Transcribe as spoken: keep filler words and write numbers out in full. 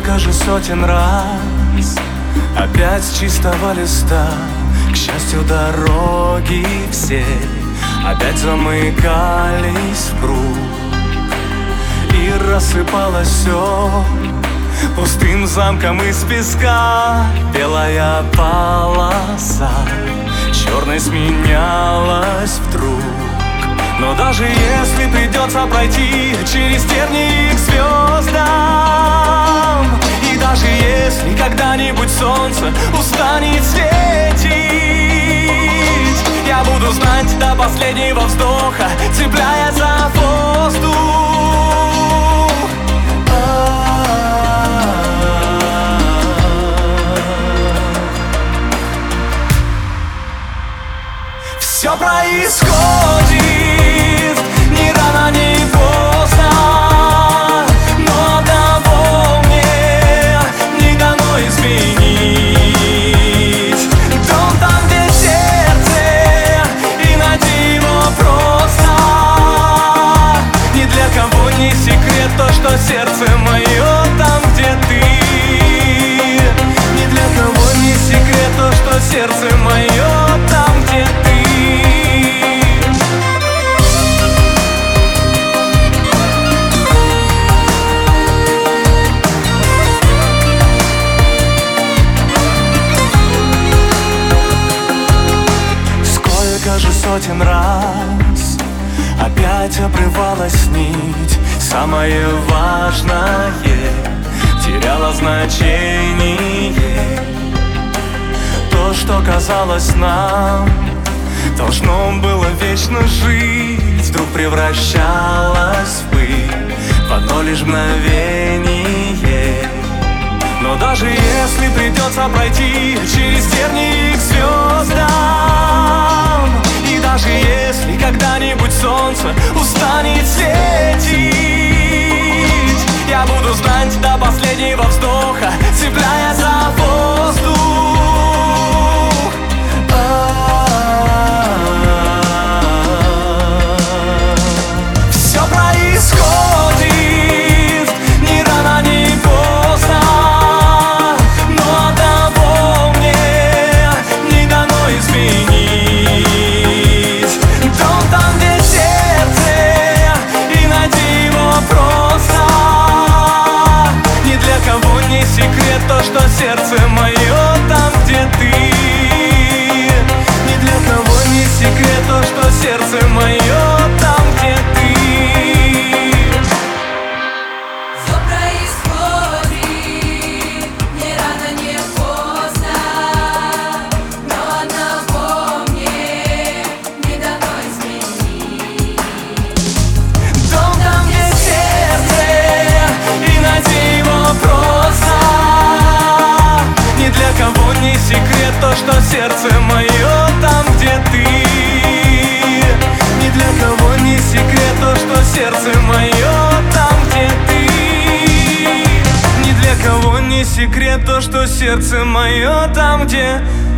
Сколько же сотен раз опять с чистого листа, к счастью, дороги все опять замыкались в круг, и рассыпалось все пустым замком из песка. Белая полоса черной сменялась вдруг. Но даже если придется пройти через тернии к звездам, и даже если когда-нибудь солнце устанет светить, я буду знать до последнего вздоха, цепляя за воздух. Все происходит ни рано, ни поздно, но одного мне не дано изменить. Дом там, где сердце, и найти его просто. Ни для кого не секрет то, что сердце мое там, где ты. Ни для кого не секрет то, что сердце мое там, где ты. Сотен раз опять обрывалась нить, самое важное теряло значение. То, что казалось нам должно было вечно жить, вдруг превращалось в пыль в одно лишь мгновение. Но даже если придется пройти через тернии к звездам, и даже если когда-нибудь солнце устанет светить, я буду знать до последнего вздоха, цепляя за воздух. Все происходит ни рано, ни поздно, но одного мне не дано изменить. Секрет то, что сердце мое там, где ты. Ни для кого не секрет то, что сердце мое там, где ты. Все происходит ни рано, ни поздно, но одного мне не дано изменить. Дом там, где сердце, и найти его просто. Ни для кого не секрет то, что сердце мое там, где ты. Ни для кого не секрет то, что сердце мое там, где ты. Ни для кого не секрет то, что сердце мое там, где